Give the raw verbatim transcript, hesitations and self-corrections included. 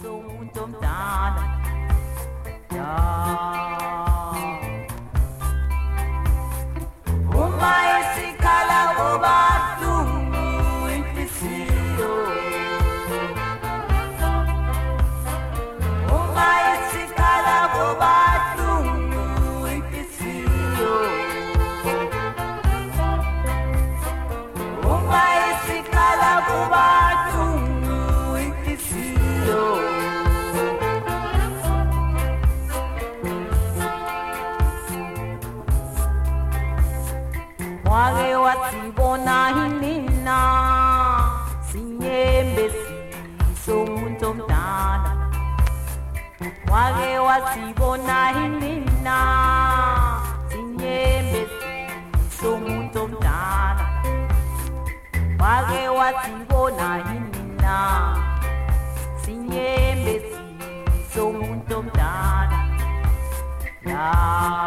somuntu omdala ya uma esikhala obahlungu inhliziyo uma esikhala obahlungu inhliziyo uma esikhala obahlungu inhliziyo wake wasibona inina sinyembezi somuntu omdala wake wasibona inina sinyembezi somuntu omdala wake wasibona inina sinyembezi somuntu omdala ya